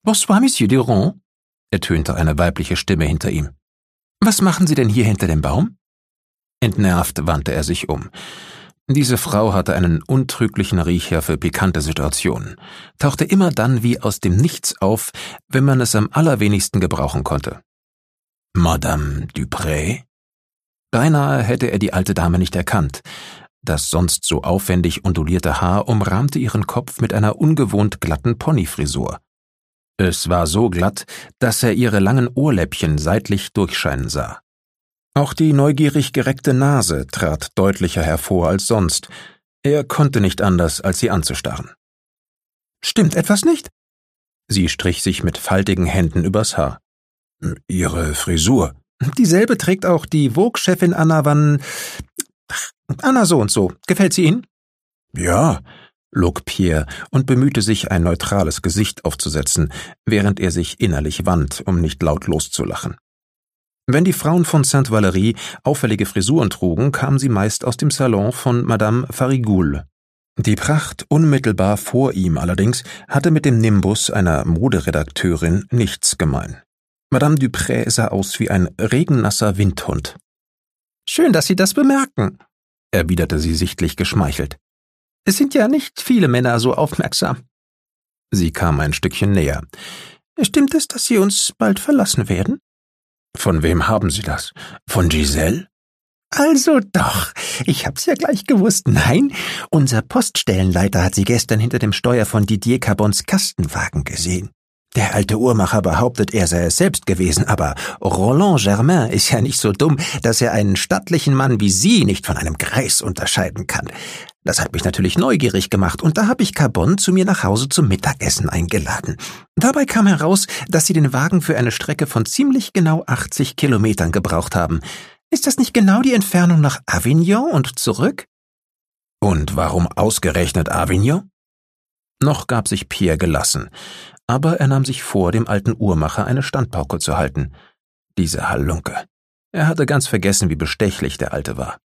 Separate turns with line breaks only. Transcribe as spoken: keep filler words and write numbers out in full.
Bonsoir, Monsieur Durand, ertönte eine weibliche Stimme hinter ihm. Was machen Sie denn hier hinter dem Baum? Entnervt wandte er sich um. Diese Frau hatte einen untrüglichen Riecher für pikante Situationen, tauchte immer dann wie aus dem Nichts auf, wenn man es am allerwenigsten gebrauchen konnte. Madame Dupré? Beinahe hätte er die alte Dame nicht erkannt. Das sonst so aufwendig ondulierte Haar umrahmte ihren Kopf mit einer ungewohnt glatten Ponyfrisur. Es war so glatt, dass er ihre langen Ohrläppchen seitlich durchscheinen sah. Auch die neugierig gereckte Nase trat deutlicher hervor als sonst. Er konnte nicht anders, als sie anzustarren. »Stimmt etwas nicht?« Sie strich sich mit faltigen Händen übers Haar. »Ihre Frisur?« »Dieselbe trägt auch die Vogue-Chefin Anna van... Anna so und so. Gefällt sie Ihnen?« »Ja«, log Pierre und bemühte sich, ein neutrales Gesicht aufzusetzen, während er sich innerlich wand, um nicht laut loszulachen. Wenn die Frauen von Sainte-Valerie auffällige Frisuren trugen, kamen sie meist aus dem Salon von Madame Farigoule. Die Pracht unmittelbar vor ihm allerdings hatte mit dem Nimbus einer Moderedakteurin nichts gemein. Madame Dupré sah aus wie ein regennasser Windhund. »Schön, dass Sie das bemerken«, erwiderte sie sichtlich geschmeichelt. »Es sind ja nicht viele Männer so aufmerksam.« Sie kam ein Stückchen näher. »Stimmt es, dass Sie uns bald verlassen werden?« »Von wem haben Sie das? Von Giselle?« »Also doch, ich hab's ja gleich gewusst. Nein, unser Poststellenleiter hat Sie gestern hinter dem Steuer von Didier Carbons Kastenwagen gesehen. Der alte Uhrmacher behauptet, er sei es selbst gewesen, aber Roland Germain ist ja nicht so dumm, dass er einen stattlichen Mann wie Sie nicht von einem Greis unterscheiden kann. Das hat mich natürlich neugierig gemacht, und da habe ich Carbon zu mir nach Hause zum Mittagessen eingeladen. Dabei kam heraus, dass Sie den Wagen für eine Strecke von ziemlich genau achtzig Kilometern gebraucht haben. Ist das nicht genau die Entfernung nach Avignon und zurück?« »Und warum ausgerechnet Avignon?« Noch gab sich Pierre gelassen, aber er nahm sich vor, dem alten Uhrmacher eine Standpauke zu halten. Diese Halunke. Er hatte ganz vergessen, wie bestechlich der Alte war.